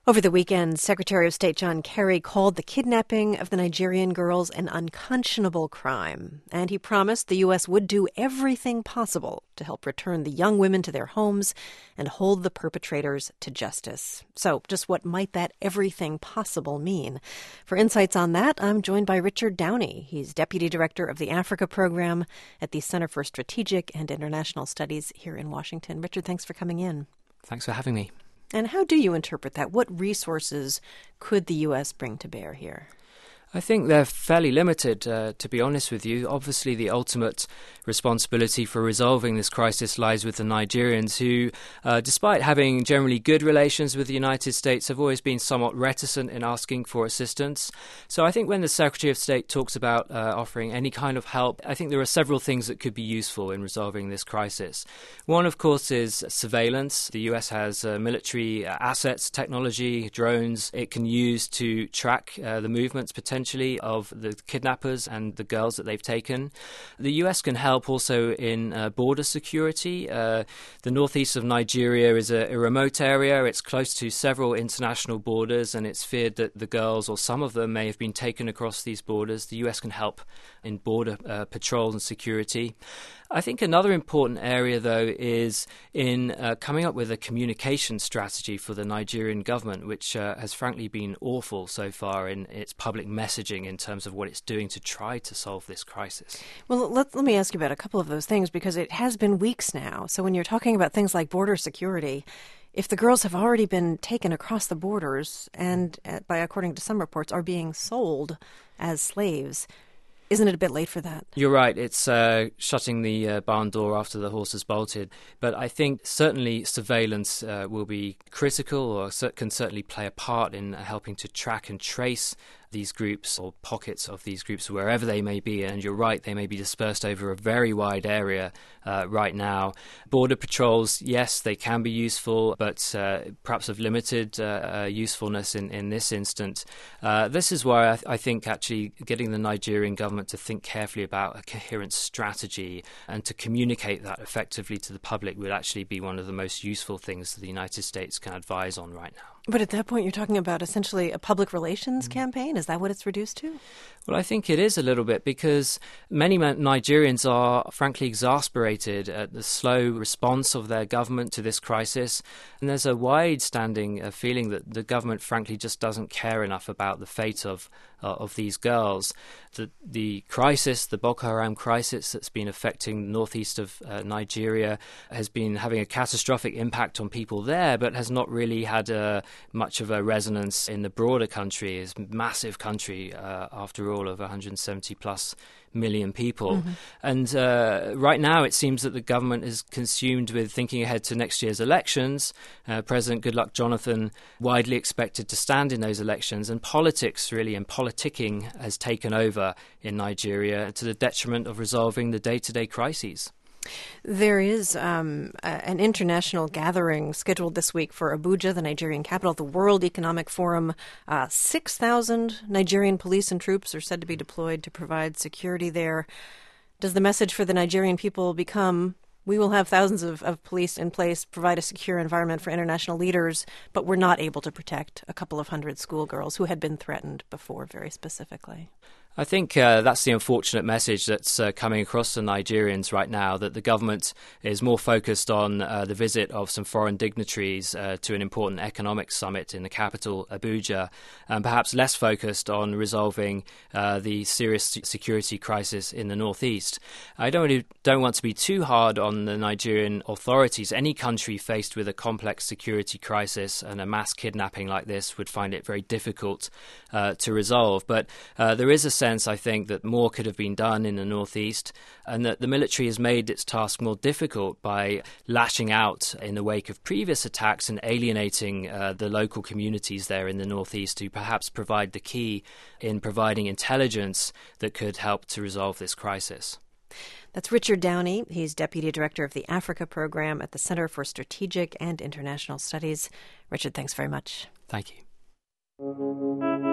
Over the weekend, Secretary of State John Kerry called the kidnapping of the Nigerian girls an unconscionable crime, and he promised the U.S. would do everything possible to help return the young women to their homes and hold the perpetrators to justice. So, just what might that everything possible mean? For insights on that, I'm joined by Richard Downey. He's Deputy Director of the Africa Program at the Center for Strategic and International Studies here in Washington. Richard, thanks for coming in. Thanks for having me. And how do you interpret that? What resources could the U.S. bring to bear here? I think they're fairly limited, to be honest with you. Obviously, the ultimate responsibility for resolving this crisis lies with the Nigerians who, despite having generally good relations with the United States, have always been somewhat reticent in asking for assistance. So I think when the Secretary of State talks about offering any kind of help, I think there are several things that could be useful in resolving this crisis. One, of course, is surveillance. The US has military assets, technology, drones it can use to track the movements potentially of the kidnappers and the girls that they've taken. The US can help also in border security. The northeast of Nigeria is a remote area. It's close to several international borders, and it's feared that the girls, or some of them, may have been taken across these borders. The US can help in border patrol and security. I think another important area, though, is in coming up with a communication strategy for the Nigerian government, which has frankly been awful so far in its public messaging in terms of what it's doing to try to solve this crisis. Well, let me ask you about a couple of those things, because it has been weeks now. So when you're talking about things like border security, if the girls have already been taken across the borders and, according to some reports, are being sold as slaves, isn't it a bit late for that? You're right. It's shutting the barn door after the horse has bolted. But I think certainly surveillance will be critical, or can certainly play a part in helping to track and trace these groups or pockets of these groups wherever they may be. And you're right, they may be dispersed over a very wide area right now. Border patrols, yes, they can be useful, but perhaps of limited usefulness in this instance. This is why I think actually getting the Nigerian government to think carefully about a coherent strategy and to communicate that effectively to the public would actually be one of the most useful things that the United States can advise on right now. But at that point, you're talking about essentially a public relations campaign? Is that what it's reduced to? Well, I think it is a little bit, because many Nigerians are frankly exasperated at the slow response of their government to this crisis. And there's a wide-standing feeling that the government frankly just doesn't care enough about the fate of these girls. The crisis, the Boko Haram crisis that's been affecting the northeast of Nigeria, has been having a catastrophic impact on people there, but has not really had much of a resonance in the broader country. It's a massive country, after all, of 170 plus million people. Mm-hmm. And right now it seems that the government is consumed with thinking ahead to next year's elections. President Goodluck Jonathan widely expected to stand in those elections, and politics really and politicking has taken over in Nigeria to the detriment of resolving the day-to-day crises. There is an international gathering scheduled this week for Abuja, the Nigerian capital, the World Economic Forum. 6,000 Nigerian police and troops are said to be deployed to provide security there. Does the message for the Nigerian people become, we will have thousands of police in place, provide a secure environment for international leaders, but we're not able to protect a couple of hundred schoolgirls who had been threatened before very specifically? I think that's the unfortunate message that's coming across to Nigerians right now, that the government is more focused on the visit of some foreign dignitaries to an important economic summit in the capital, Abuja, and perhaps less focused on resolving the serious security crisis in the northeast. I don't want to be too hard on the Nigerian authorities. Any country faced with a complex security crisis and a mass kidnapping like this would find it very difficult to resolve. But there is a sense, I think, that more could have been done in the northeast, and that the military has made its task more difficult by lashing out in the wake of previous attacks and alienating the local communities there in the northeast, who perhaps provide the key in providing intelligence that could help to resolve this crisis. That's Richard Downey. He's Deputy Director of the Africa Program at the Center for Strategic and International Studies. Richard, thanks very much. Thank you.